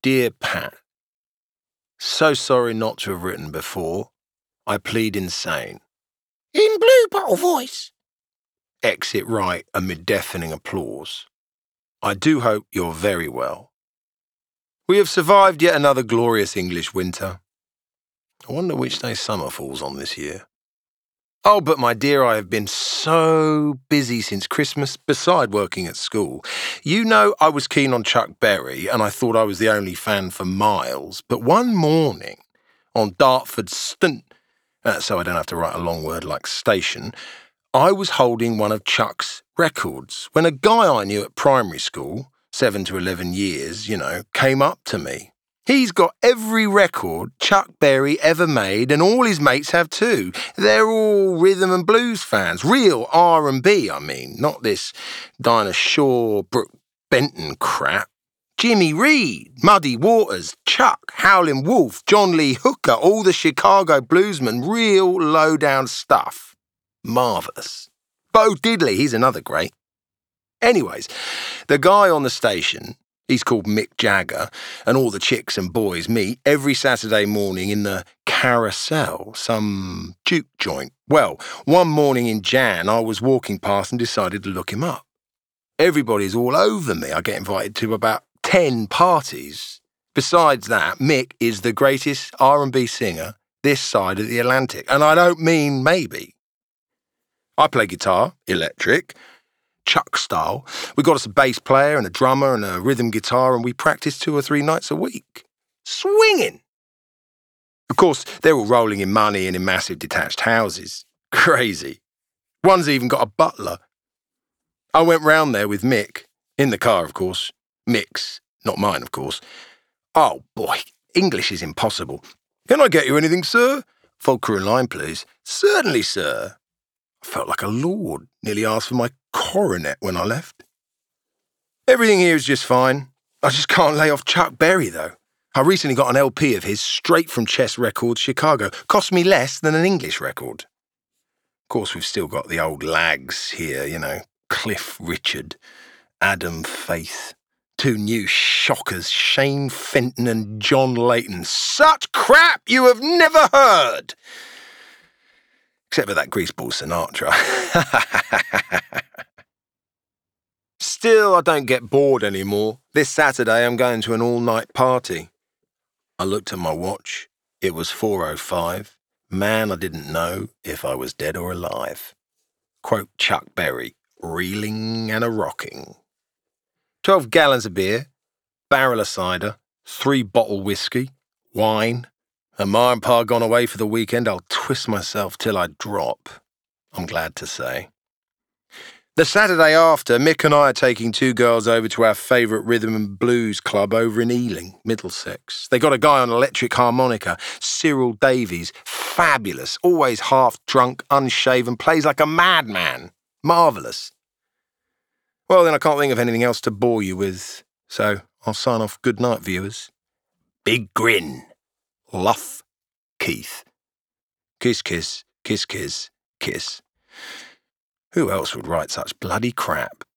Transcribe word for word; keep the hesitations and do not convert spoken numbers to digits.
Dear Pat, so sorry not to have written before. I plead insane. In blue bottle voice. Exit right amid deafening applause. I do hope you're very well. We have survived yet another glorious English winter. I wonder which day summer falls on this year. Oh, but my dear, I have been so busy since Christmas, beside working at school. You know I was keen on Chuck Berry, and I thought I was the only fan for miles. But one morning, on Dartford St, uh, so I don't have to write a long word like station, I was holding one of Chuck's records when a guy I knew at primary school, seven to eleven years, you know, came up to me. He's got every record Chuck Berry ever made, and all his mates have too. They're all rhythm and blues fans, real R and B, I mean, not this Dinah Shore, Brooke Benton crap. Jimmy Reed, Muddy Waters, Chuck, Howlin' Wolf, John Lee Hooker, all the Chicago bluesmen, real low-down stuff. Marvellous. Bo Diddley, he's another great. Anyways, the guy on the station, he's called Mick Jagger, and all the chicks and boys meet every Saturday morning in the Carousel, some juke joint. Well, one morning in Jan, I was walking past and decided to look him up. Everybody's all over me. I get invited to about ten parties. Besides that, Mick is the greatest R and B singer this side of the Atlantic, and I don't mean maybe. I play guitar, electric, Chuck style. We got us a bass player and a drummer and a rhythm guitar, and we practice two or three nights a week. Swinging! Of course, they're all rolling in money and in massive detached houses. Crazy. One's even got a butler. I went round there with Mick, in the car, of course. Mick's, not mine, of course. Oh, boy, English is impossible. Can I get you anything, sir? Vodka and lime, please. Certainly, sir. I felt like a lord, nearly asked for my coronet when I left. Everything here is just fine. I just can't lay off Chuck Berry, though. I recently got an L P of his straight from Chess Records, Chicago. Cost me less than an English record. Of course, we've still got the old lags here, you know, Cliff Richard, Adam Faith, two new shockers, Shane Fenton and John Layton. Such crap you have never heard! Except for that greaseball Sinatra. Still, I don't get bored anymore. This Saturday, I'm going to an all-night party. I looked at my watch. It was four oh five. Man, I didn't know if I was dead or alive. Quote Chuck Berry, reeling and a-rocking. Twelve gallons of beer, barrel of cider, three bottle whiskey, wine. And Ma and Pa gone away for the weekend, I'll twist myself till I drop, I'm glad to say. The Saturday after, Mick and I are taking two girls over to our favourite rhythm and blues club over in Ealing, Middlesex. They got a guy on electric harmonica, Cyril Davies, fabulous, always half drunk, unshaven, plays like a madman. Marvellous. Well, then I can't think of anything else to bore you with, so I'll sign off. Good night, viewers. Big grin. Luff, Keith. Kiss, kiss, kiss, kiss, kiss. Who else would write such bloody crap?